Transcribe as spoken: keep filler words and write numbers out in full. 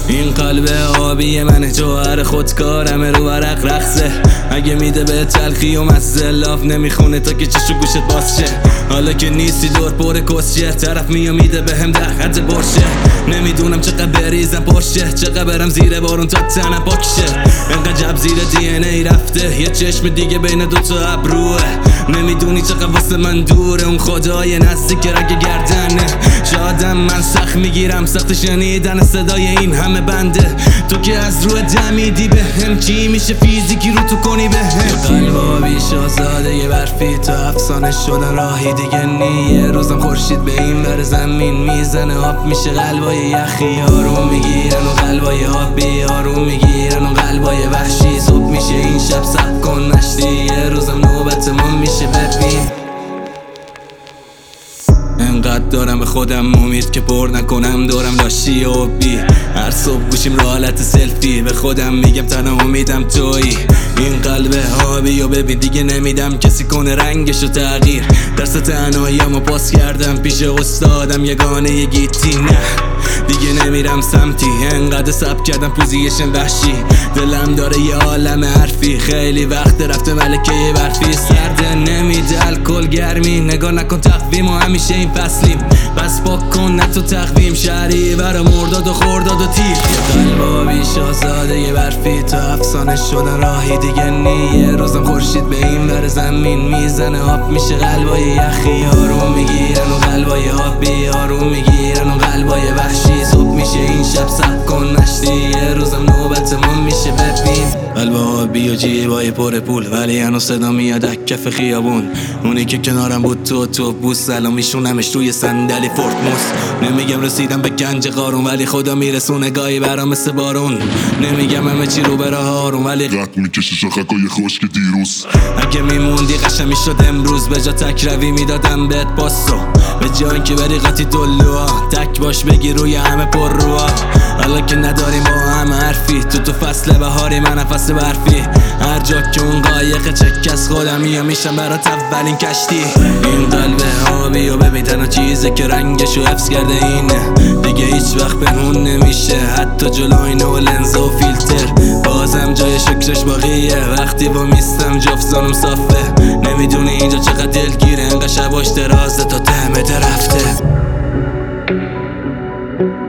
این قلب آبی من جوهر خودکارم رو ورق رقصه. اگه میده به تلخی و مزه لاف نمیخونه تا که چشو گوشت باز شه. حالا که نیستی دور پر کسیه طرف میو میده به هم در حد برشه. نمیدونم چقدر بریزم پرشه چقدر برم زیر بارون تا تنم پاکشه. انقدر جب زیر دی ان ای رفته یه چشم دیگه بین دوتا ابروه. نمیدونی چقدر واسه من دوره اون خدای نزدیک رگ گردنه. شادم من سخت میگیرم سخت شنیدن صدای این همه بنده. تو که از روی دمیدی به هم چی میشه فیزیکی رو تو کنی به هم. قلبا بی شاهزاده یه برفی تو افسانه شدن راهی دیگه نی. یه روزم خورشید به این بر زمین میزنه آب میشه قلبای یخی. آروم میگیرن و قلبای آبی آروم میگیرن و قلبای وحشی. صبح میشه این شب سب کن نشتی یه روزم نوبت ما میشه ببین. انقدر دارم به خودم امید که پر نکنم دورم لاشی و بی. هر صبح گوشیم رو حالت سلفی به خودم میگم تنها امیدم تویی. این قلب آبی و ببین دیگه نمیدم کسی کنه رنگشو تغییر. درس تنهایی‌امو پاس کردم پیش استادم یگانه یه گیتی. نه دیگه نمیرم سمتی انقدر سب کردم پوزیشن وحشی. دلم داره یه عالم حرفی خیلی وقت رفته ملکه برفی. سرده نمیده الکل گرمی نگاه نکن تقویم و همیشه این فصلیم. پس پاک کن نه تو تقویم شهری برا مرداد و خورداد و تیر. قلبا بی شاهزاده یه برفی تو افسانه شدن راهی دیگه نی. یه روزم خورشید به این بر زمین میزنه آب میشه قلبای یخی. آروم میگیرن و قلبای آبی آروم میگیرن و قلبای وحشی. صبح میشه این شب سب کن نشتی یه روزم نوبت ما میشه ببین. قلب آبی و جیبای پر پول ولی هنوز صدا میاد از کف خیابون. اونی که کنارم بود تو تو بوس الان میشونمش توی صندلی فورت موس. نمیگم رسیدم به گنج قارون ولی خدا میرسونه گاهی برام مثل بارون. نمیگم همه چی رو به راه آروم ولی قد میکشه شاخکای خشک دیروز. اگه میموندی قشنگ میشد امروز به جا تک روی میدادم بهت پاسو. به جا اینکه بری قاطی دلوها تک باش بگی روی همه پر روها. حالا که نداریم با هم حرفی تو تو فصل بهاری من فصل برفی. هر جا که اون قایق چک از خودم یا میشم برات اولین کشتی. این قلب آبی و ببین تنها چیزه که رنگشو حفظ کرده اینه. دیگه هیچ وقت پنهون نمیشه حتی جلوی و لنز و فیلتر. بازم جای شکرش باقیه وقتی با میستم جفتانم صافه. نمیدونی اینجا چقدر دلگیره انقدر شباش درازه تا ته رفته.